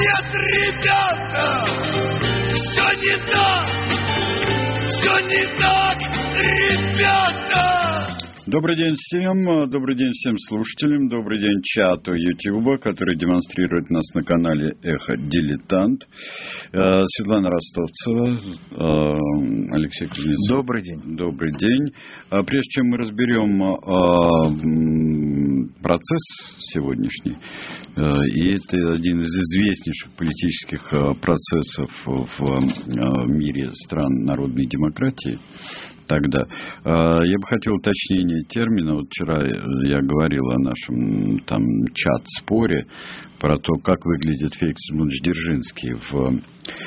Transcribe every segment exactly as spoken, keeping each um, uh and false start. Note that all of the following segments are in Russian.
Нет, ребята, все не так, все не так, ребята. Добрый день всем, добрый день всем слушателям, добрый день чату Ютьюба, который демонстрирует нас на канале «Эхо Дилетант». Светлана Ростовцева, Алексей Кузнецов. Добрый день. Добрый день. Прежде чем мы разберем процесс сегодняшний, и это один из известнейших политических процессов в мире стран народной демократии, тогда. Я бы хотел уточнения термина. Вот вчера я говорил о нашем там чат-споре про то, как выглядит Феликс Зигмундович Дзержинский в,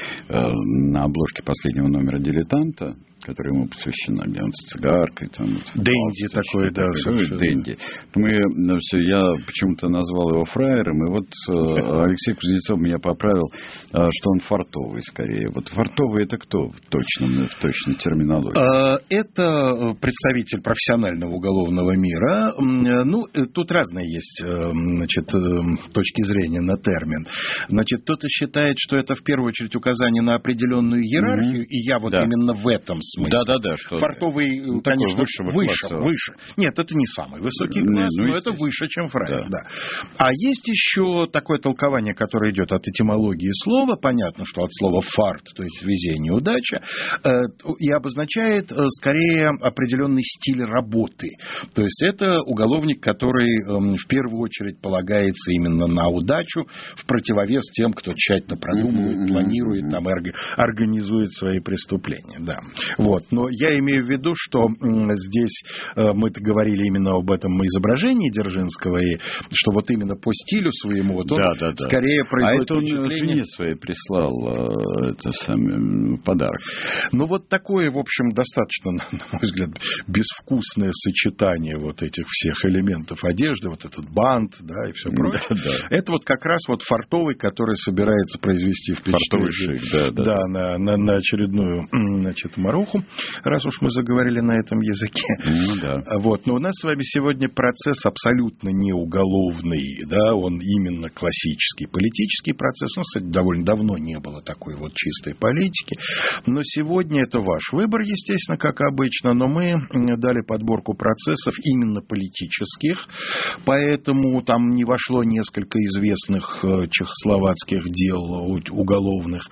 на обложке последнего номера «Дилетанта», которая ему посвящена, где он с цигаркой. Там, Дэнди такой, да. Такой, Дэнди. Мы, ну, все, я почему-то назвал его фраером, и вот Алексей Кузнецов меня поправил, что он фартовый скорее. Вот фартовый — это кто в точном, в точной терминологии? Это представитель профессионального уголовного мира. Ну, тут разные есть, значит, точки зрения на термин. Значит, кто-то считает, что это в первую очередь указание на определенную иерархию, mm-hmm. и я вот да. именно в этом смысле. Да, да, да. Что фартовый, ну, конечно, выше, выше. Нет, это не самый высокий класс, ну, но это выше, чем фраер. Да. Да. А есть еще такое толкование, которое идет от этимологии слова. Понятно, что от слова фарт, то есть везение, удача, и обозначает скорее определенный стиль работы. То есть это уголовник, который в первую очередь полагается именно на удачу, в противовес тем, кто тщательно продумывает, mm-hmm. планирует, там, организует свои преступления. Да. Вот. Но я имею в виду, что здесь мы-то говорили именно об этом изображении Дзержинского, и что вот именно по стилю своему вот он да, да, да. скорее производит а это впечатление... он жене своей прислал это самый подарок. Ну вот такое, в общем, достаточно, на мой взгляд, безвкусное сочетание вот этих всех элементов одежды, вот этот бант, да, и все прочее. Да, да. Это вот как раз вот фартовый, который собирается произвести впечатление шик, да, да, да, да. На, на, на очередную, значит, маруху, раз уж мы заговорили на этом языке. Ну, да. Вот. Но у нас с вами сегодня процесс абсолютно не уголовный, да, он именно классический политический процесс. Ну, кстати, довольно давно не было такой вот чистой политики. Но сегодня это ваш выбор, естественно, как обычно, но мы дали подборку процессов именно политических, поэтому там не вошло несколько известных чехословацких дел уголовных.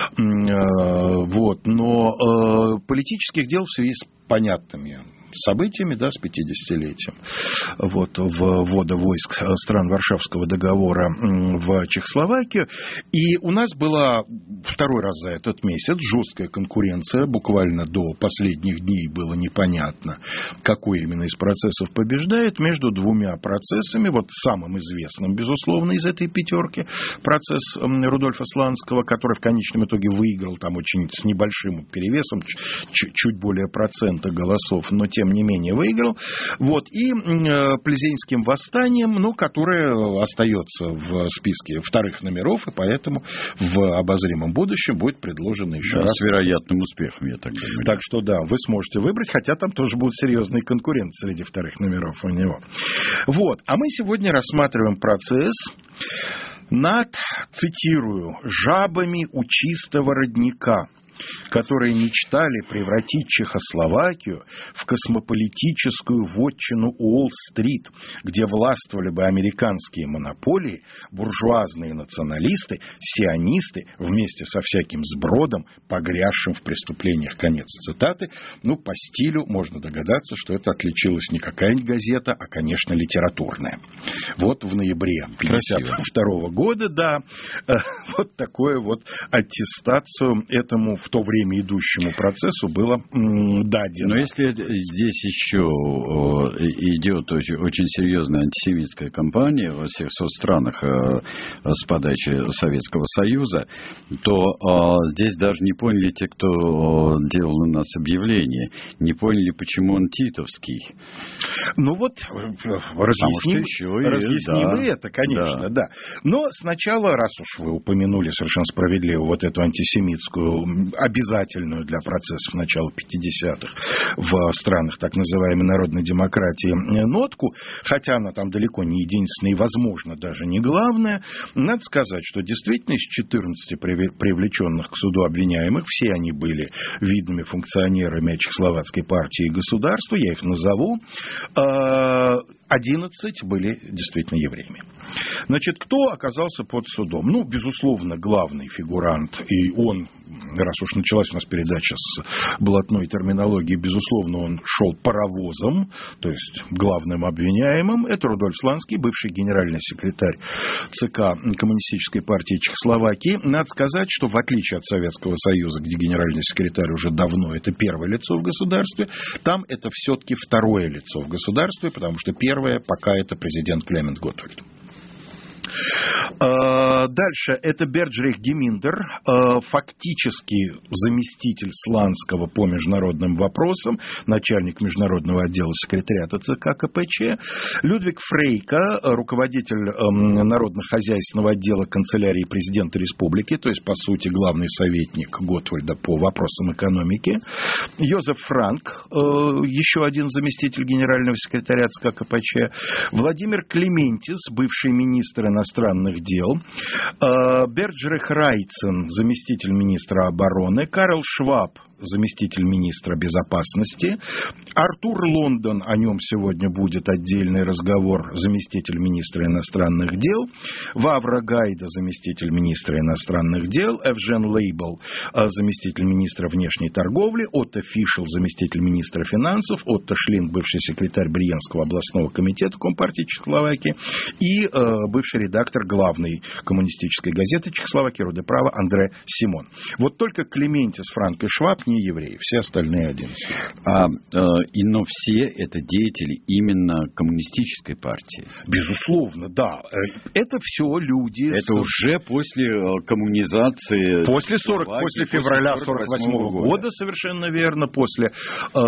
Вот. Но политических дел в связи с понятными событиями, да, с пятидесятилетием вот, ввода войск стран Варшавского договора в Чехословакию. И у нас была второй раз за этот месяц жесткая конкуренция. Буквально до последних дней было непонятно, какой именно из процессов побеждает, между двумя процессами. Вот самым известным, безусловно, из этой пятерки процесс Рудольфа Сланского, который в конечном итоге выиграл там очень с небольшим перевесом, чуть более процента голосов, но тем не менее выиграл. Вот. И э, Плезенским восстанием, ну, которое остается в списке вторых номеров, и поэтому в обозримом будущем будет предложено еще да, раз. С вероятным успехом, я так думаю. Так что, да, вы сможете выбрать, хотя там тоже будут серьезные конкуренты среди вторых номеров у него. Вот. А мы сегодня рассматриваем процесс над, цитирую, «жабами у чистого родника», которые мечтали превратить Чехословакию в космополитическую вотчину Уолл-стрит, где властвовали бы американские монополии, буржуазные националисты, сионисты, вместе со всяким сбродом, погрязшим в преступлениях. Конец цитаты. Ну, по стилю можно догадаться, что это отличилась не какая-нибудь газета, а, конечно, литературная. Вот в ноябре пятьдесят второго года, да, вот такое вот аттестацию этому в то время идущему процессу было дадено. Но если здесь еще идет очень, очень серьезная антисемитская кампания во всех соцстранах с подачи Советского Союза, то здесь даже не поняли те, кто делал у нас объявление, не поняли, почему он титовский. Ну вот, разъясним, разъясним да, и это, конечно, да. да. Но сначала, раз уж вы упомянули совершенно справедливо вот эту антисемитскую обязательную для процессов начала пятидесятых в странах так называемой народной демократии нотку, хотя она там далеко не единственная и, возможно, даже не главная. Надо сказать, что действительно из четырнадцати привлеченных к суду обвиняемых все они были видными функционерами Чехословацкой партии и государства, я их назову. одиннадцать были действительно евреями. Значит, кто оказался под судом? Ну, безусловно, главный фигурант, и он, раз уж началась у нас передача с блатной терминологией, безусловно, он шел паровозом, то есть главным обвиняемым. Это Рудольф Сланский, бывший генеральный секретарь ЦК Коммунистической партии Чехословакии. Надо сказать, что в отличие от Советского Союза, где генеральный секретарь уже давно это первое лицо в государстве, там это все-таки второе лицо в государстве, потому что первое пока это президент Клемент Готвальд. Дальше это Берджрих Геминдер, фактически заместитель Сланского по международным вопросам, начальник международного отдела секретариата ЦК КПЧ. Людвиг Фрейка, руководитель народно-хозяйственного отдела канцелярии президента республики, то есть, по сути, главный советник Готвальда по вопросам экономики. Йозеф Франк, еще один заместитель генерального секретаря ЦК КПЧ. Владимир Клементис, бывший министр иностранных дел. Берджрих Райцен, заместитель министра обороны. Карл Шваб, заместитель министра безопасности. Артур Лондон, о нем сегодня будет отдельный разговор, заместитель министра иностранных дел. Вавра Гайда, заместитель министра иностранных дел. Евжен Лейбл, заместитель министра внешней торговли. Отто Фишел, заместитель министра финансов. Отто Шлинг, бывший секретарь Бриенского областного комитета Компартии Чехословакии. И э, бывший редактор главной коммунистической газеты Чехословакии «Роде права» Андре Симон. Вот только Клементис, Франк и Шваб не евреи, все остальные одиннадцать. А, э, и, но все это деятели именно коммунистической партии. Безусловно, да. Это все люди... Это с... уже после коммунизации... После, сорок, после февраля сорок восьмого года. года, совершенно верно. После э,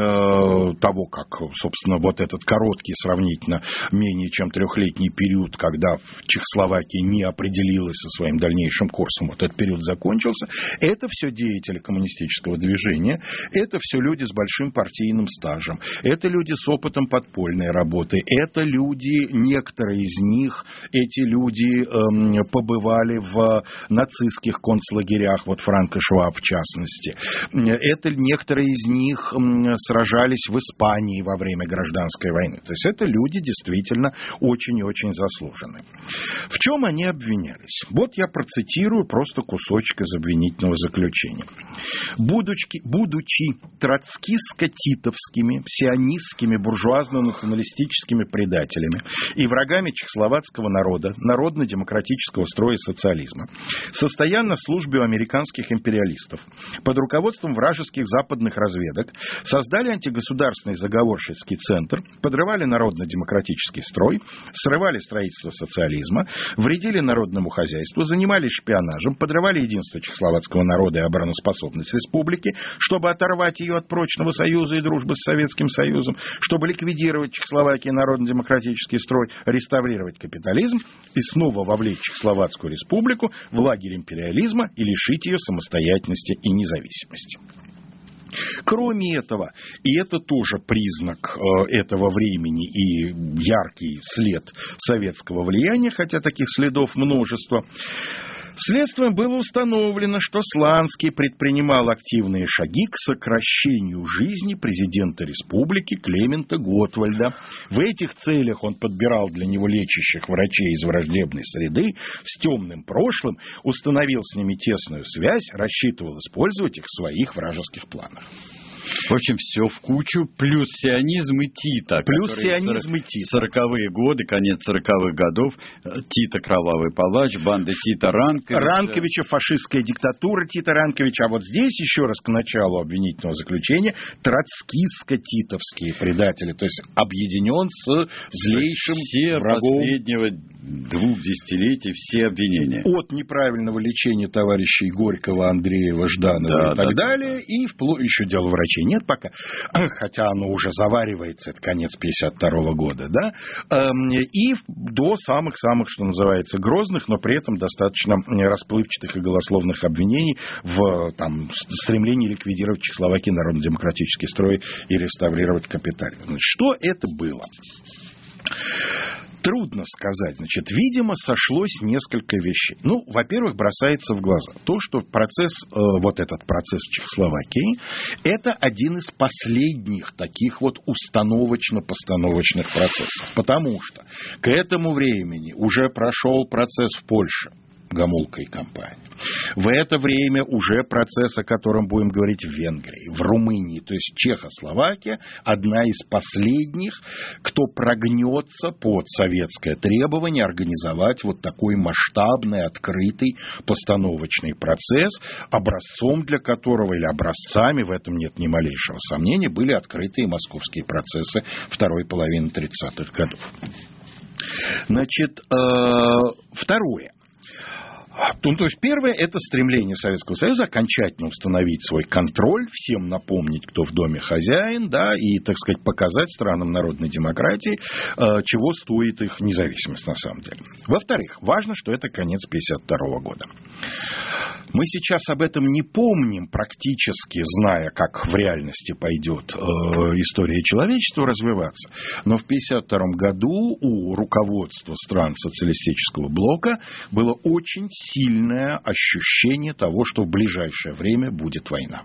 э, того, как, собственно, вот этот короткий, сравнительно менее чем трехлетний период, когда Чехословакия не определилась со своим дальнейшим курсом, вот этот период закончился, это все деятели коммунистического движения, это все люди с большим партийным стажем, это люди с опытом подпольной работы, это люди, некоторые из них, эти люди эм, побывали в нацистских концлагерях, вот Франк и Шваб в частности, это некоторые из них эм, сражались в Испании во время гражданской войны, то есть это люди действительно очень и очень заслуженные. В чем они обвинялись? Вот я процитирую просто кусочек из обвинительного заключения. Будучи, будучи троцкистско-титовскими, сионистскими, буржуазно-националистическими предателями и врагами чехословацкого народа, народно-демократического строя и социализма, состоя на службе у американских империалистов, под руководством вражеских западных разведок, создали антигосударственный заговорщицкий центр, подрывали народно-демократический строй, срывали строительство социализма, вредили народному хозяйству, занимались шпионажем, подрывали единство чехословацкого народа и обороноспособность республики, чтобы оторвать ее от прочного союза и дружбы с Советским Союзом, чтобы ликвидировать Чехословакию народно-демократический строй, реставрировать капитализм и снова вовлечь Чехословацкую республику в лагерь империализма и лишить ее самостоятельности и независимости. Кроме этого, и это тоже признак э, этого времени и яркий след советского влияния, хотя таких следов множество, следствием было установлено, что Сланский предпринимал активные шаги к сокращению жизни президента республики Клемента Готвальда. В этих целях он подбирал для него лечащих врачей из враждебной среды с темным прошлым, установил с ними тесную связь, рассчитывал использовать их в своих вражеских планах. В общем, все в кучу, плюс сионизм и Тита. Плюс сионизм и Тита. сороковые годы, конец сороковых годов. Тита Кровавый палач, банда Тита Ранковича. Ранковича, фашистская диктатура Тита Ранковича. А вот здесь, еще раз к началу обвинительного заключения, троцкистско-титовские предатели. То есть объединен с злейшим все врагом. Последнего двух десятилетий все обвинения. От неправильного лечения товарищей Горького, Андреева, Жданова, да, и так да, далее, и вплоть еще дело врачей нет пока, хотя оно уже заваривается, это конец пятьдесят второго года, да, и до самых-самых, что называется, грозных, но при этом достаточно расплывчатых и голословных обвинений в там, стремлении ликвидировать Чехословакии народно-демократический строй и реставрировать капитализм. Что это было? Трудно сказать. Значит, видимо, сошлось несколько вещей. Ну, во-первых, бросается в глаза то, что процесс, э, вот этот процесс в Чехословакии, это один из последних таких вот установочно-постановочных процессов. Потому что к этому времени уже прошел процесс в Польше. Гомулка и компания. В это время уже процесс, о котором будем говорить в Венгрии, в Румынии, то есть Чехословакия, одна из последних, кто прогнется под советское требование организовать вот такой масштабный, открытый, постановочный процесс, образцом для которого, или образцами, в этом нет ни малейшего сомнения, были открытые московские процессы второй половины тридцатых годов. Значит, второе. Ну, то есть, первое, это стремление Советского Союза окончательно установить свой контроль, всем напомнить, кто в доме хозяин, да, и, так сказать, показать странам народной демократии, чего стоит их независимость на самом деле. Во-вторых, важно, что это конец пятьдесят второго года. Мы сейчас об этом не помним, практически зная, как в реальности пойдет э, история человечества развиваться. Но в пятьдесят втором году у руководства стран социалистического блока было очень сильное ощущение того, что в ближайшее время будет война.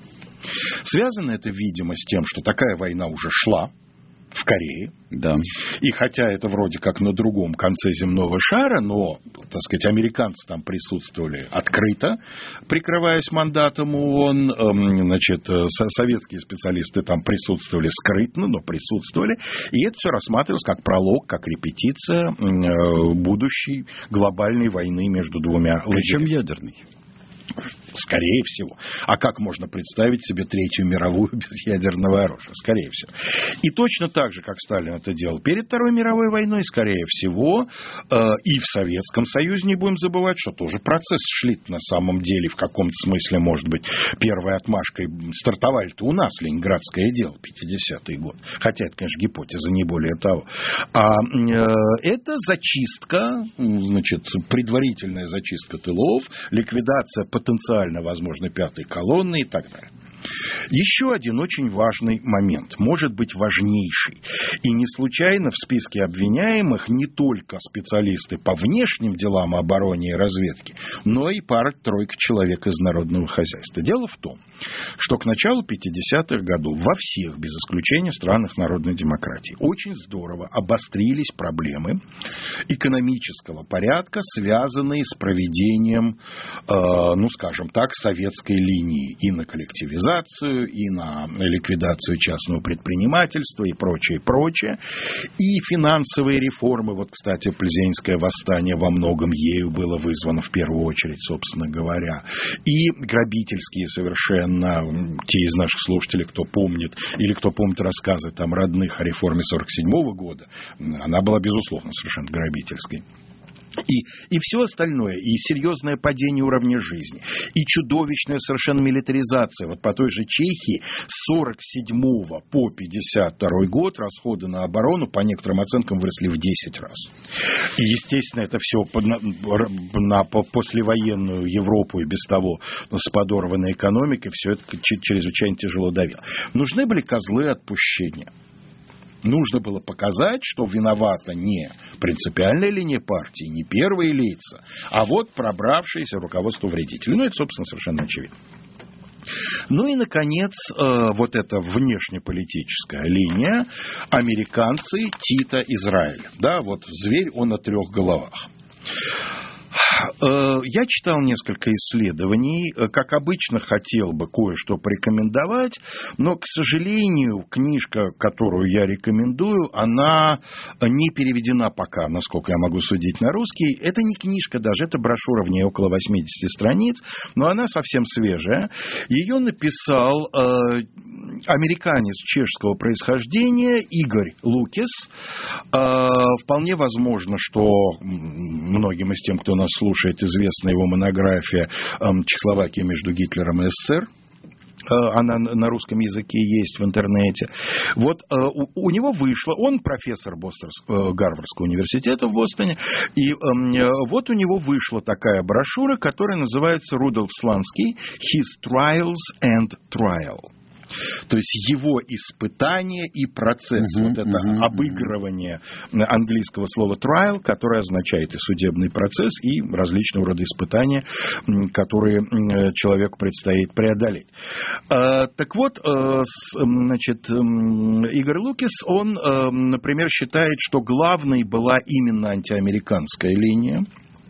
Связано это, видимо, с тем, что такая война уже шла в Корее. Да. И хотя это вроде как на другом конце земного шара, но, так сказать, американцы там присутствовали открыто, прикрываясь мандатом ООН, значит, советские специалисты там присутствовали скрытно, но присутствовали, и это все рассматривалось как пролог, как репетиция будущей глобальной войны между двумя лагерями. Причем ядерной. Скорее всего. А как можно представить себе Третью мировую без ядерного оружия? Скорее всего. И точно так же, как Сталин это делал перед Второй мировой войной, скорее всего, э, и в Советском Союзе, не будем забывать, что тоже процесс шли на самом деле, в каком-то смысле, может быть, первой отмашкой стартовали-то у нас Ленинградское дело, пятидесятый год. Хотя это, конечно, гипотеза, не более того. А э, это зачистка, значит, предварительная зачистка тылов, ликвидация потенциально возможно, пятой колонны и так далее. Еще один очень важный момент, может быть, важнейший. И не случайно в списке обвиняемых не только специалисты по внешним делам обороны и разведки, но и пара-тройка человек из народного хозяйства. Дело в том, что к началу пятидесятых годов во всех, без исключения, странах народной демократии очень здорово обострились проблемы экономического порядка, связанные с проведением, э, ну, скажем так, советской линии и на коллективизацию, и на ликвидацию частного предпринимательства и прочее, прочее. И финансовые реформы, вот, кстати, Плзенское восстание во многом ею было вызвано в первую очередь, собственно говоря. И грабительские совершенно, те из наших слушателей, кто помнит, или кто помнит рассказы там родных о реформе сорок седьмого года, она была, безусловно, совершенно грабительской. И, и все остальное, и серьезное падение уровня жизни, и чудовищная совершенно милитаризация. Вот по той же Чехии с сорок седьмого по пятьдесят второй год расходы на оборону, по некоторым оценкам, выросли в десять раз. И, естественно, это все на, на послевоенную Европу и без того с подорванной экономикой, все это чрезвычайно тяжело давило. Нужны были козлы отпущения. Нужно было показать, что виновата не принципиальная линия партии, не первые лица, а вот пробравшиеся руководство вредителей. Ну, это, собственно, совершенно очевидно. Ну и, наконец, вот эта внешнеполитическая линия, американцы, Тита, Израиль. Да, вот зверь, он о трех головах. Я читал несколько исследований, как обычно хотел бы кое-что порекомендовать, но, к сожалению, книжка, которую я рекомендую, она не переведена пока, насколько я могу судить, на русский. Это не книжка даже, это брошюра, в ней около восемьдесят страниц, но она совсем свежая. Ее написал э, американец чешского происхождения Игорь Лукис. Э, вполне возможно, что многим из тем, кто нас слушает, известна его монография «Чехословакия между Гитлером и СССР». Она на русском языке есть в интернете. Вот у, у него вышло, он профессор Бостонского, Гарвардского университета в Бостоне, и вот у него вышла такая брошюра, которая называется «Рудольф Сланский. His Trials and Trial». То есть его испытание и процесс, uh-huh, вот это uh-huh, обыгрывание uh-huh. английского слова trial, которое означает и судебный процесс, и различного рода испытания, которые человеку предстоит преодолеть. Так вот, значит, Игорь Лукис, он, например, считает, что главной была именно антиамериканская линия,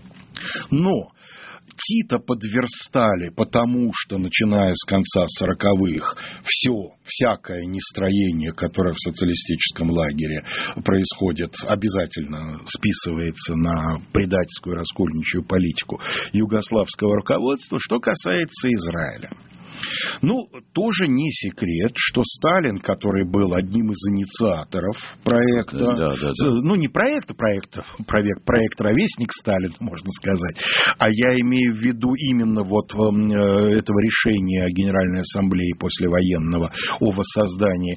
но Тита подверстали, потому что, начиная с конца сороковых, все, всякое нестроение, которое в социалистическом лагере происходит, обязательно списывается на предательскую раскольничью политику югославского руководства. Что касается Израиля. Ну, тоже не секрет, что Сталин, который был одним из инициаторов проекта, да, да, да. ну, не проекта, проекта, проект, проект «Ровесник Сталин», можно сказать, а я имею в виду именно вот этого решения Генеральной Ассамблеи послевоенного о воссоздании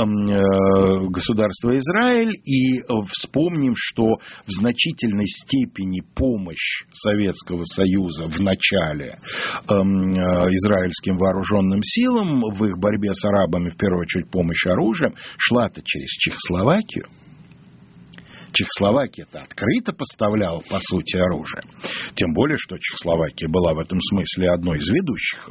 государства Израиль, и вспомним, что в значительной степени помощь Советского Союза в начале израильским вооруженным силам в их борьбе с арабами, в первую очередь помощь оружием, шла-то через Чехословакию. Чехословакия-то открыто поставляла, по сути, оружие. Тем более, что Чехословакия была в этом смысле одной из ведущих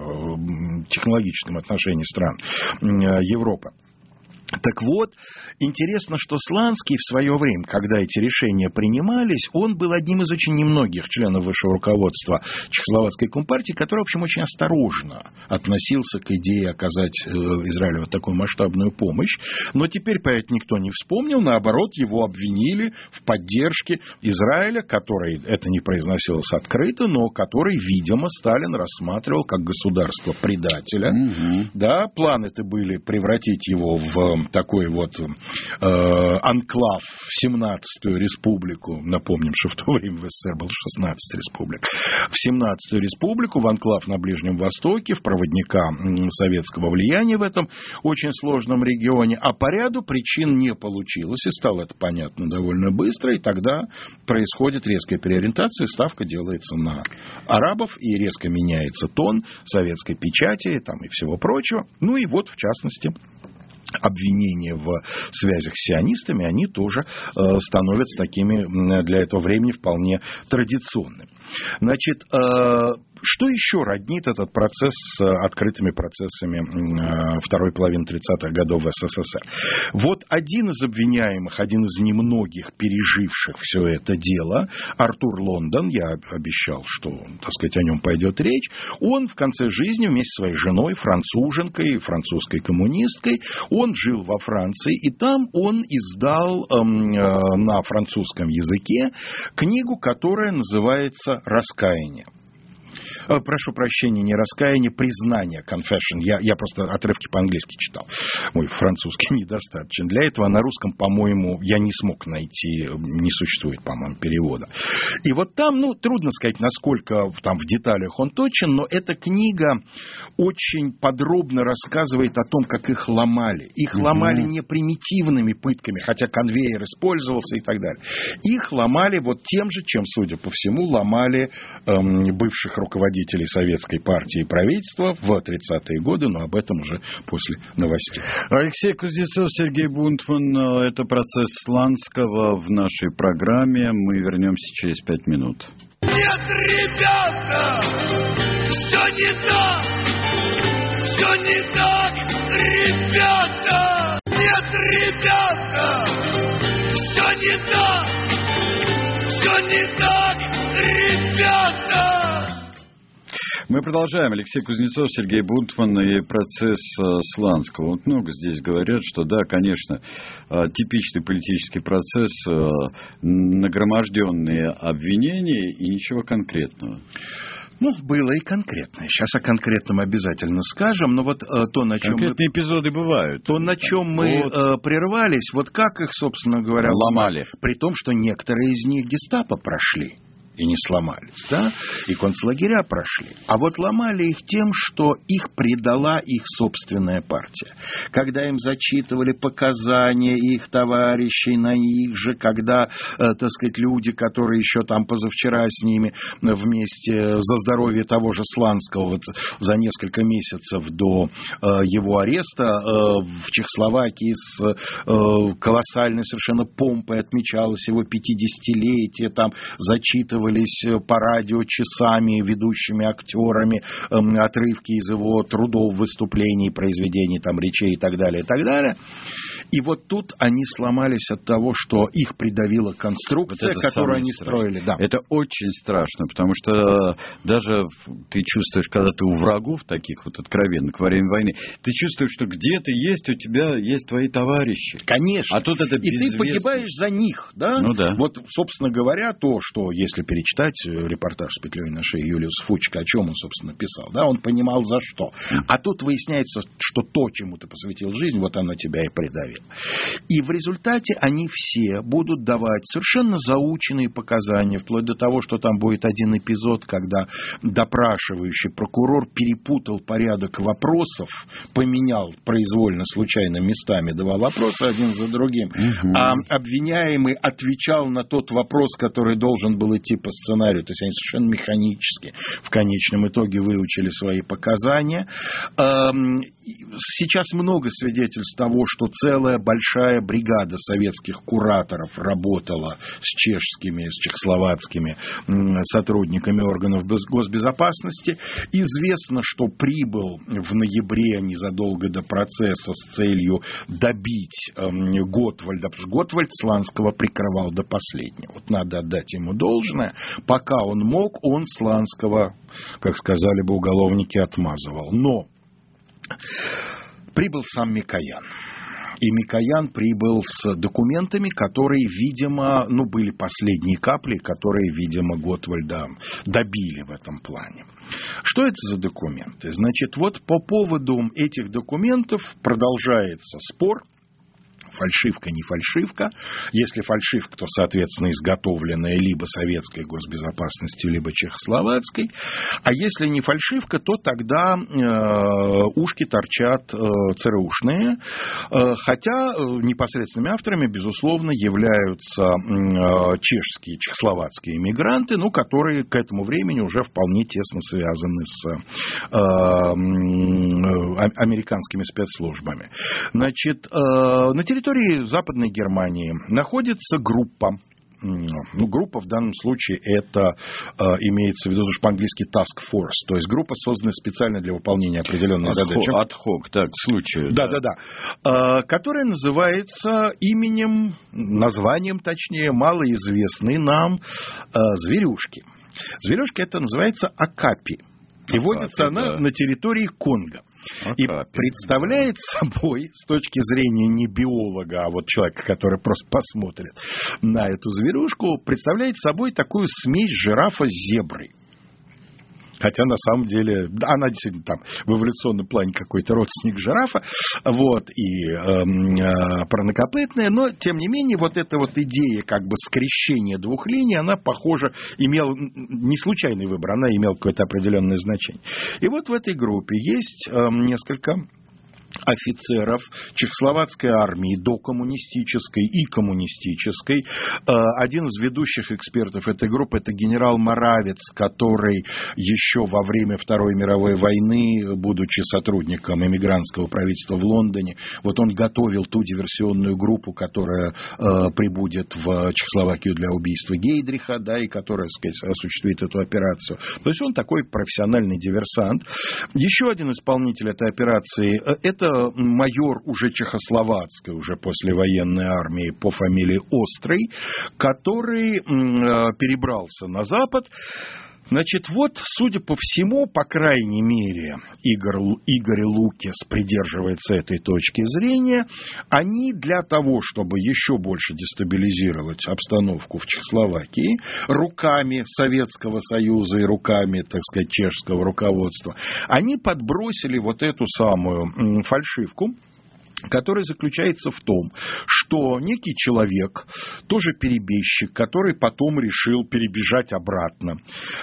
в технологическом отношении стран Европы. Так вот, интересно, что Сланский в свое время, когда эти решения принимались, он был одним из очень немногих членов высшего руководства Чехословацкой компартии, который, в общем, очень осторожно относился к идее оказать Израилю вот такую масштабную помощь. Но теперь про это никто не вспомнил. Наоборот, его обвинили в поддержке Израиля, который, это не произносилось открыто, но который, видимо, Сталин рассматривал как государство-предателя. Mm-hmm. Да, планы-то были превратить его в такой вот э, анклав в семнадцатую республику. Напомним, что в то время в СССР было шестнадцать республик. В семнадцатую республику, в анклав на Ближнем Востоке, в проводника советского влияния в этом очень сложном регионе. А по ряду причин не получилось. И стало это понятно довольно быстро. И тогда происходит резкая переориентация. Ставка делается на арабов. И резко меняется тон советской печати там, и всего прочего. Ну и вот, в частности, обвинения в связях с сионистами, они тоже э, становятся такими для этого времени вполне традиционными. Значит, э, что еще роднит этот процесс с открытыми процессами э, второй половины тридцатых годов в СССР? Вот один из обвиняемых, один из немногих переживших все это дело, Артур Лондон, я обещал, что, так сказать, о нем пойдет речь, он в конце жизни вместе со своей женой, француженкой, французской коммунисткой, он жил во Франции, и там он издал э, э, на французском языке книгу, которая называется «Раскаяние». Прошу прощения, не раскаяние, признание, confession. Я, я просто отрывки по-английски читал. Мой французский недостаточен. Для этого на русском, по-моему, я не смог найти, не существует, по-моему, перевода. И вот там, ну, трудно сказать, насколько там в деталях он точен, но эта книга очень подробно рассказывает о том, как их ломали. Их mm-hmm. ломали не примитивными пытками, хотя конвейер использовался и так далее. Их ломали вот тем же, чем, судя по всему, ломали эм, бывших руководителей советской партии и правительства в тридцатые годы, но об этом уже после новостей. Алексей Кузнецов, Сергей Бунтман. Это процесс Сланского в нашей программе. Мы вернемся через пять минут. Нет, ребята, все не так, все не так, ребята. Нет, ребята, все не так, все не так. ребята! Мы продолжаем. Алексей Кузнецов, Сергей Бунтман и процесс Сланского. Вот много здесь говорят, что да, конечно, типичный политический процесс, нагроможденные обвинения и ничего конкретного. Ну, было и конкретное. Сейчас о конкретном обязательно скажем, но вот то, на чем конкретные мы... эпизоды бывают. То, на чем мы вот. э, прервались, вот как их, собственно говоря, ломали. При том, что некоторые из них гестапо прошли. И не сломались, да, и концлагеря прошли. А вот ломали их тем, что их предала их собственная партия. Когда им зачитывали показания их товарищей на них же, когда, э, так сказать, люди, которые еще там позавчера с ними вместе за здоровье того же Сланского вот за несколько месяцев до э, его ареста э, в Чехословакии с э, колоссальной совершенно помпой отмечалось его пятидесятилетие, там зачитывали по радио часами ведущими актерами э, отрывки из его трудов, выступлений, произведений, там, речей и так далее, и так далее. И вот тут они сломались от того, что их придавила конструкция, вот которую они страшно. строили. Да. Это очень страшно, потому что даже ты чувствуешь, когда ты у врагов таких вот откровенных во время войны, ты чувствуешь, что где-то есть у тебя есть твои товарищи. Конечно. А тут это безвестность. И ты погибаешь за них, да? Ну да. Вот, собственно говоря, то, что, если перечитать репортаж с петлей на шее Юлиуса Фучика, о чем он, собственно, писал, да, он понимал за что. А тут выясняется, что то, чему ты посвятил жизнь, вот оно тебя и придавило. И в результате они все будут давать совершенно заученные показания, вплоть до того, что там будет один эпизод, когда допрашивающий прокурор перепутал порядок вопросов, поменял произвольно, случайно местами два вопроса один за другим, угу. а обвиняемый отвечал на тот вопрос, который должен был идти по сценарию. То есть они совершенно механически в конечном итоге выучили свои показания. Сейчас много свидетельств того, что целая большая бригада советских кураторов работала с чешскими, с чехословацкими сотрудниками органов госбезопасности. Известно, что прибыл в ноябре, незадолго до процесса, с целью добить Готвальда, потому что Готвальд Сланского прикрывал до последнего. Вот надо отдать ему должное. Пока он мог, он Сланского, как сказали бы уголовники, отмазывал. Но прибыл сам Микоян. И Микоян прибыл с документами, которые, видимо, ну, были последние капли, которые, видимо, Готвальда добили в этом плане. Что это за документы? Значит, вот по поводу этих документов продолжается спор. Фальшивка, не фальшивка. Если фальшивка, то, соответственно, изготовленная либо советской госбезопасностью, либо чехословацкой. А если не фальшивка, то тогда э, ушки торчат э, ЦРУшные. Э, хотя непосредственными авторами, безусловно, являются э, чешские, чехословацкие иммигранты, ну, которые к этому времени уже вполне тесно связаны с э, э, американскими спецслужбами. Значит, э, на территории На территории Западной Германии находится группа. Ну, группа в данном случае это э, имеется в виду, что по-английски task force, то есть группа, созданная специально для выполнения определенной задачи. Ad-hoc, так, к случаю. Да, да, да. да. Э, которая называется именем, названием, точнее, малоизвестной нам э, зверюшки. Зверюшка это называется Акапи. Приводится Акапи, она да. на территории Конго. И представляет собой, с точки зрения не биолога, а вот человека, который просто посмотрит на эту зверюшку, представляет собой такую смесь жирафа с зеброй. Хотя, на самом деле, она действительно там в эволюционном плане какой-то родственник жирафа, вот, и э, э, парнокопытная, но, тем не менее, вот эта вот идея как бы скрещения двух линий, она, похоже, имела не случайный выбор, она имела какое-то определенное значение. И вот в этой группе есть э, несколько офицеров чехословацкой армии, докоммунистической и коммунистической. Один из ведущих экспертов этой группы — это генерал Моравец, который еще во время Второй мировой войны, будучи сотрудником эмигрантского правительства в Лондоне, вот он готовил ту диверсионную группу, которая э, прибудет в Чехословакию для убийства Гейдриха, да, и которая, так сказать, осуществит эту операцию. То есть он такой профессиональный диверсант. Еще один исполнитель этой операции — это это майор уже чехословацкой, уже послевоенной армии по фамилии Острый, который перебрался на Запад. Значит, вот, судя по всему, по крайней мере, Игорь, Игорь Лукис придерживается этой точки зрения. Они для того, чтобы еще больше дестабилизировать обстановку в Чехословакии руками Советского Союза и руками, так сказать, чешского руководства, они подбросили вот эту самую фальшивку, который заключается в том, что некий человек, тоже перебежчик, который потом решил перебежать обратно,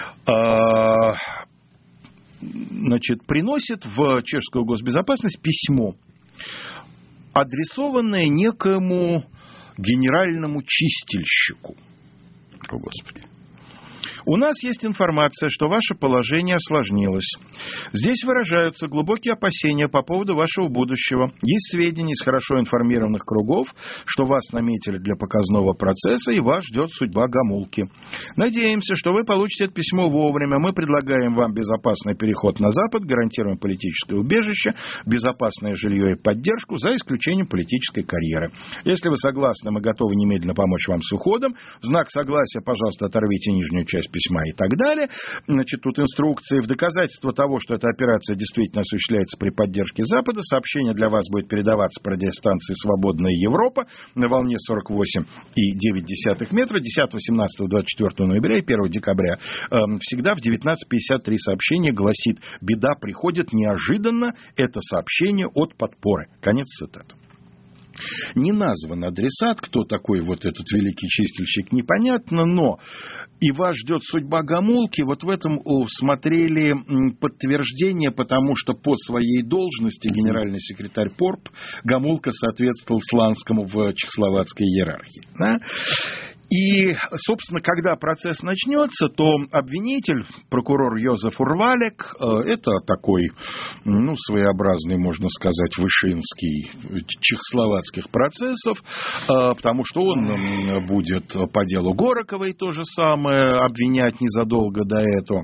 значит, приносит в чешскую госбезопасность письмо, адресованное некоему генеральному чистильщику. О, Господи. У нас есть информация, что ваше положение осложнилось. Здесь выражаются глубокие опасения по поводу вашего будущего. Есть сведения из хорошо информированных кругов, что вас наметили для показного процесса и вас ждет судьба Гомулки. Надеемся, что вы получите это письмо вовремя. Мы предлагаем вам безопасный переход на Запад, гарантируем политическое убежище, безопасное жилье и поддержку, за исключением политической карьеры. Если вы согласны, мы готовы немедленно помочь вам с уходом. В знак согласия, пожалуйста, оторвите нижнюю часть письма и так далее. Значит, тут инструкции. В доказательство того, что эта операция действительно осуществляется при поддержке Запада, сообщение для вас будет передаваться по радиостанции «Свободная Европа» на волне сорок восемь и девять десятых метра десятого, семнадцатого, двадцать четвёртого ноября и первого декабря. Всегда в девятнадцать пятьдесят три сообщение гласит: «Беда приходит неожиданно, это сообщение от подпоры». Конец цитаты. Не назван адресат, кто такой вот этот великий чистильщик, непонятно, но и вас ждет судьба Гомулки, вот в этом смотрели подтверждение, потому что по своей должности генеральный секретарь ПОРП Гомулка соответствовал Сланскому в чехословацкой иерархии. Да? И, собственно, когда процесс начнется, то обвинитель, прокурор Йозеф Урвалек, это такой, ну, своеобразный, можно сказать, Вышинский чехословацких процессов, потому что он будет по делу Гороковой то же самое обвинять незадолго до этого.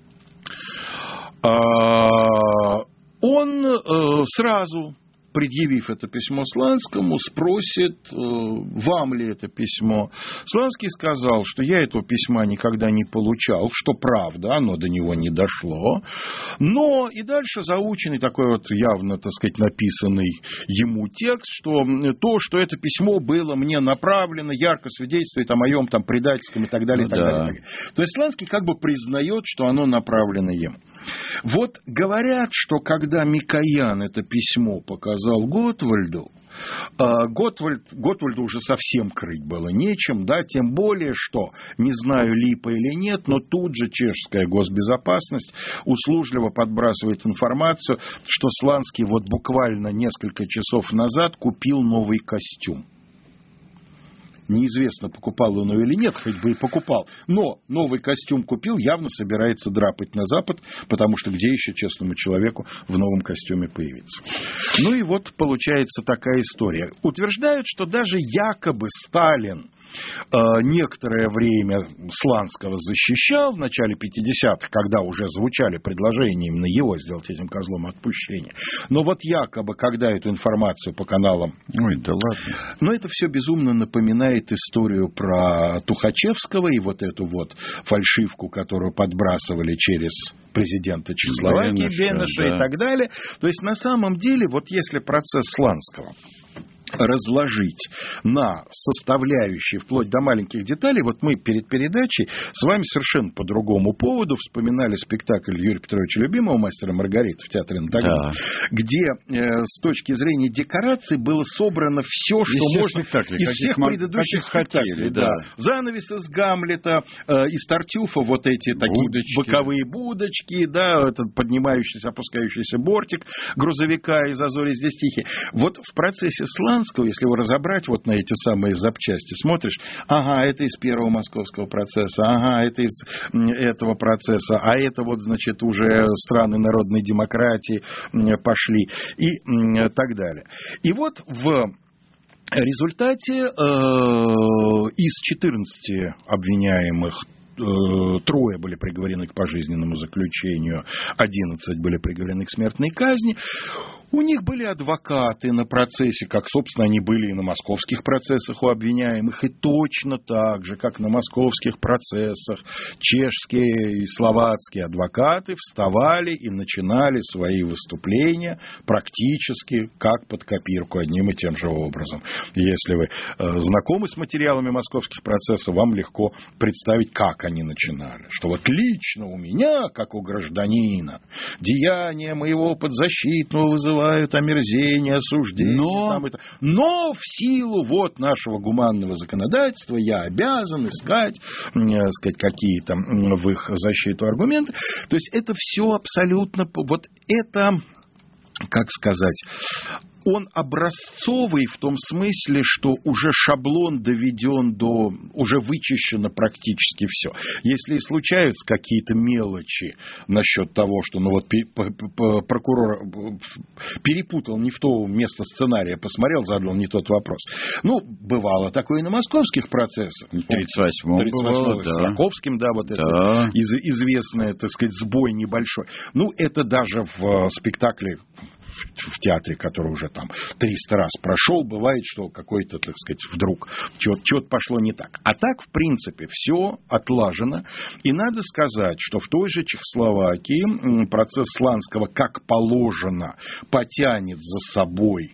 Он сразу, предъявив это письмо Сланскому, спросит, вам ли это письмо. Сланский сказал, что я этого письма никогда не получал, что правда, оно до него не дошло. Но и дальше заученный такой вот явно, так сказать, написанный ему текст, что то, что это письмо было мне направлено, ярко свидетельствует о моем там предательском и так далее. Ну, и так да. далее. То есть Сланский как бы признает, что оно направлено ему. Вот говорят, что когда Микоян это письмо показал Готвальду, Готвальд, Готвальду уже совсем крыть было нечем, да, тем более, что, не знаю, липа или нет, но тут же чешская госбезопасность услужливо подбрасывает информацию, что Сланский вот буквально несколько часов назад купил новый костюм. Неизвестно, покупал он его или нет, хоть бы и покупал. Но новый костюм купил, явно собирается драпать на Запад, потому что где еще честному человеку в новом костюме появиться? Ну и вот получается такая история. Утверждают, что даже якобы Сталин некоторое время Сланского защищал в начале пятидесятых, когда уже звучали предложения именно его сделать этим козлом отпущения. Но вот якобы, когда эту информацию по каналам... Ой, да ладно. Но это все безумно напоминает историю про Тухачевского и вот эту вот фальшивку, которую подбрасывали через президента Чехословакии, Бенеша, Бенеша да. и так далее. То есть, на самом деле, вот если процесс Сланского разложить на составляющие вплоть до маленьких деталей, вот мы перед передачей с вами совершенно по другому поводу вспоминали спектакль Юрия Петровича Любимого «Мастера и Маргариты» в театре на Таганке, да. где э, с точки зрения декораций было собрано все, что можно спектакли, из всех предыдущих спектаклей. Да. Да. Занавес из Гамлета, э, из Тартюфа вот эти такие будочки. Боковые будочки, да, этот поднимающийся, опускающийся бортик грузовика из «А зори здесь тихие». Вот в процессе Сланского, если его разобрать вот на эти самые запчасти, смотришь, ага, это из первого московского процесса, ага, это из этого процесса, а это вот, значит, уже страны народной демократии пошли и так далее. И вот в результате э, из четырнадцати обвиняемых трое были приговорены к пожизненному заключению, одиннадцать были приговорены к смертной казни. У них были адвокаты на процессе, как, собственно, они были и на московских процессах у обвиняемых, и точно так же, как на московских процессах, чешские и словацкие адвокаты вставали и начинали свои выступления практически как под копирку одним и тем же образом. Если вы э, знакомы с материалами московских процессов, вам легко представить, как они начинали. Что вот лично у меня, как у гражданина, деяния моего подзащитного вызывают омерзение, осуждение. Но, там, это. Но в силу вот нашего гуманного законодательства я обязан искать, э, сказать, какие-то в их защиту аргументы. То есть это все абсолютно... Вот это, как сказать... Он образцовый в том смысле, что уже шаблон доведен до... Уже вычищено практически все. Если и случаются какие-то мелочи насчет того, что ну вот прокурор перепутал не в то место сценария, посмотрел, задал не тот вопрос. Ну, бывало такое и на московских процессах. тридцать восьмом бывало, с Раковским, да, вот да. это из, известное, так сказать, сбой небольшой. Ну, это даже в спектакле в театре, который уже там триста раз прошел, бывает, что какой-то, так сказать, вдруг что-то пошло не так. А так, в принципе, все отлажено. И надо сказать, что в той же Чехословакии процесс Сланского, как положено, потянет за собой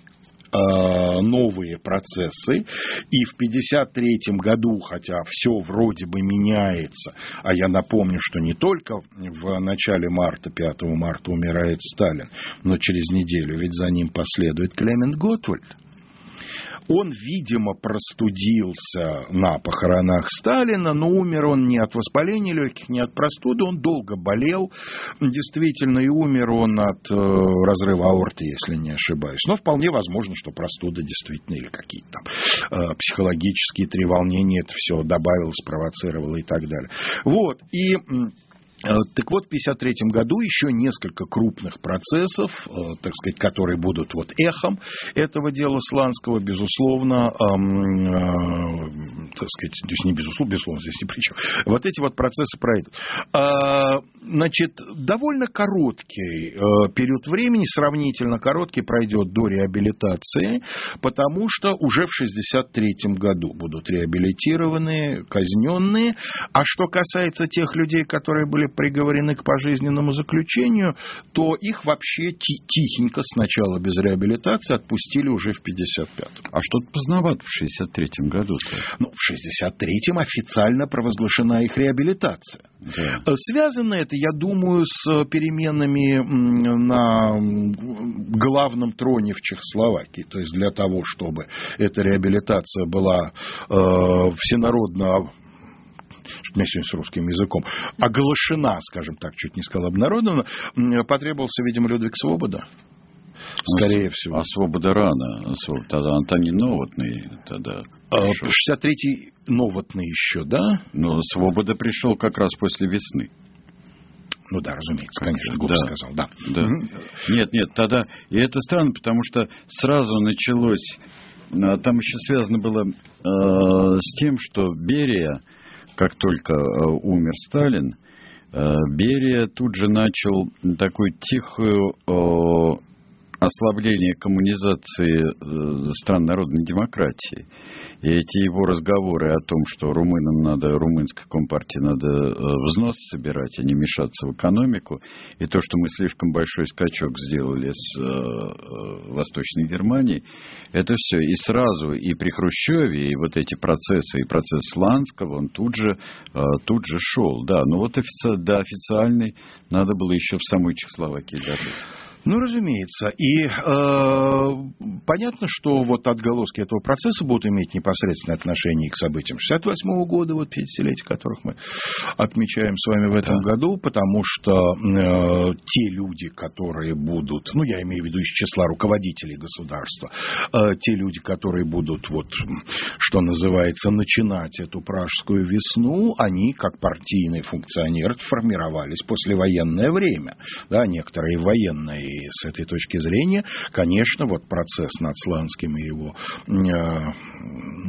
новые процессы, и в пятьдесят третьем году, хотя все вроде бы меняется, а я напомню, что не только в начале марта, пятого марта умирает Сталин, но через неделю ведь за ним последует Клемент Готвальд. Он, видимо, простудился на похоронах Сталина, но умер он не от воспаления легких, не от простуды, он долго болел, действительно, и умер он от э, разрыва аорты, если не ошибаюсь. Но вполне возможно, что простуда действительно или какие-то там э, психологические треволнения, это все добавило, спровоцировало и так далее. Вот, и... Так вот, в пятьдесят третьем году еще несколько крупных процессов, так сказать, которые будут вот эхом этого дела Сланского, безусловно, эм, так сказать, то есть не безусловно, безусловно, здесь ни при чем. Вот эти вот процессы пройдут. А, значит, довольно короткий э, период времени, сравнительно короткий, пройдет до реабилитации, потому что уже в шестьдесят третьем году будут реабилитированы, казненные. А что касается тех людей, которые были приговорены к пожизненному заключению, то их вообще тихенько сначала без реабилитации отпустили уже в пятьдесят пятом. А что-то поздновато в шестьдесят третьем году. Ну, в шестьдесят третьем официально провозглашена их реабилитация. Да. Связано это, я думаю, с переменами на главном троне в Чехословакии. То есть для того, чтобы эта реабилитация была э, всенародно... что у меня сегодня с русским языком, оглашена, скажем так, чуть не сказал, обнародована, потребовался, видимо, Людвиг Свобода. Скорее а, всего. А Свобода рано. Тогда Антонин Новотный тогда пришел. шестьдесят третий Новотный еще, да? Но Свобода пришел как раз после весны. Ну да, разумеется, конечно, глупо да, сказал, да. да. Угу. Нет, нет, тогда... И это странно, потому что сразу началось... Там еще связано было э, с тем, что Берия, как только э, умер Сталин, э, Берия тут же начал такую тихую э, ослабление коммунизации э, стран народной демократии. И эти его разговоры о том, что румынам надо, румынской компартии надо э, взнос собирать, а не мешаться в экономику, и то, что мы слишком большой скачок сделали с э, э, Восточной Германией, это все. И сразу, и при Хрущеве, и вот эти процессы, и процесс Сланского, он тут же, э, тут же шел. Да, но вот офици... до официальной надо было еще в самой Чехословакии дожить. Ну, разумеется. И э, понятно, что вот отголоски этого процесса будут иметь непосредственное отношение к событиям шестьдесят восьмого года, вот пятидесятилетия, которых мы отмечаем с вами в этом да. году, потому что э, те люди, которые будут, ну, я имею в виду из числа руководителей государства, э, те люди, которые будут, вот, что называется, начинать эту пражскую весну, они, как партийные функционеры, формировались послевоенное время. Да, некоторые военные. И с этой точки зрения, конечно, вот процесс над Сланским и его э, ну,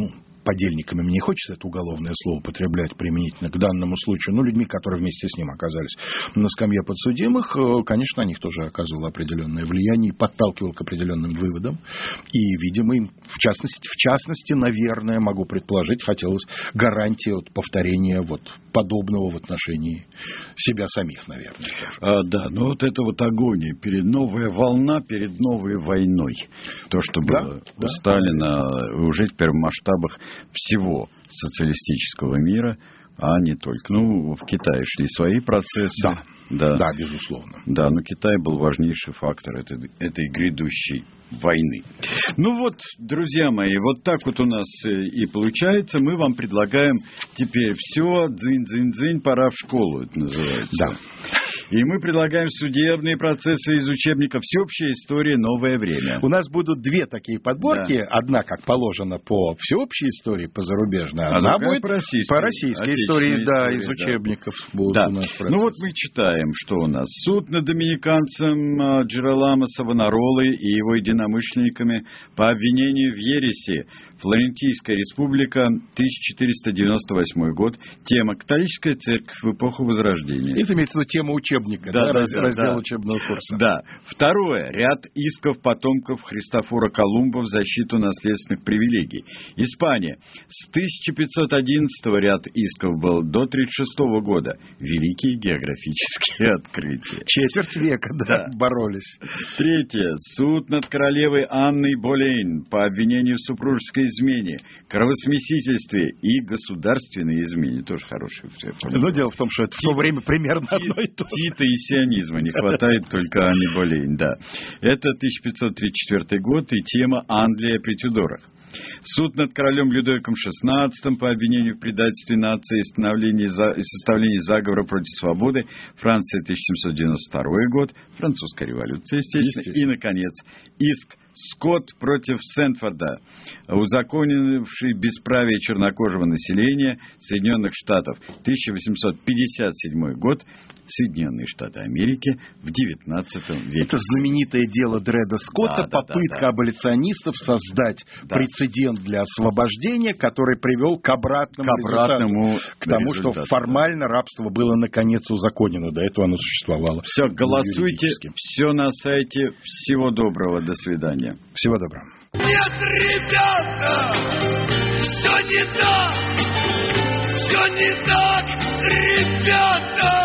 подельниками, мне не хочется это уголовное слово употреблять применительно к данному случаю, но людьми, которые вместе с ним оказались на скамье подсудимых, конечно, на них тоже оказывало определенное влияние и подталкивал к определенным выводам. И, видимо, им, в частности, в частности, наверное, могу предположить, хотелось гарантии от повторения вот подобного в отношении себя самих, наверное. А, да, но вот это вот агония, перед новая волна перед новой войной. То, что было да, у да. Сталина уже теперь в масштабах всего социалистического мира, а не только. Ну, в Китае шли свои процессы. Да, да, да безусловно. Да, но Китай был важнейший фактор этой, этой грядущей войны. Ну вот, друзья мои, вот так вот у нас и получается. Мы вам предлагаем теперь все, дзынь-дзынь-дзынь, пора в школу, это называется. Да. И мы предлагаем судебные процессы из учебника «Всеобщая история. Новое время». У нас будут две такие подборки. Да. Одна, как положено, по всеобщей истории, по зарубежной. А одна будет по российской, по российской истории, да, истории, из учебников. Да. Будут да. у нас ну вот мы читаем, что у нас. Суд над доминиканцем Джероламо Савонаролой и его единомышленниками по обвинению в ереси. Флорентийская республика, тысяча четыреста девяносто восьмой год. Тема «Католическая церковь в эпоху Возрождения». Это имеется в виду тема учебника, да, да, раздел, да, раздел да. учебного курса. Да. Второе. Ряд исков потомков Христофора Колумба в защиту наследственных привилегий. Испания. С тысяча пятьсот одиннадцатого ряд исков был до тридцать шестого года. Великие географические открытия. Четверть века, да, да. боролись. Третье. Суд над королевой Анной Болейн по обвинению в супружеской измене, кровосмесительстве и государственной измене. Тоже хороший. Но дело в том, что это в то время примерно одно и то же. Тита и сионизма. Не хватает только Анны Болейн, да. Это тысяча пятьсот тридцать четвёртый год и тема «Англия при Тюдорах». Суд над королем Людовиком шестнадцатым по обвинению в предательстве нации и составлении, и составлении заговора против свободы. Франция, тысяча семьсот девяносто второй год. Французская революция, естественно. естественно. И, наконец, иск Скотт против Сэнфорда, узаконивший бесправие чернокожего населения Соединенных Штатов. тысяча восемьсот пятьдесят седьмой год. Соединенные Штаты Америки в девятнадцатом веке. Это знаменитое дело Дреда Скотта, да, попытка да, да, да. аболиционистов создать да. прецедент для освобождения, который привел к обратному, к, обратному к тому, что формально рабство было наконец узаконено. До этого оно существовало. Все, голосуйте, все на сайте. Всего доброго, до свидания. Всего доброго. Нет, ребята, все не так, все не так, ребята.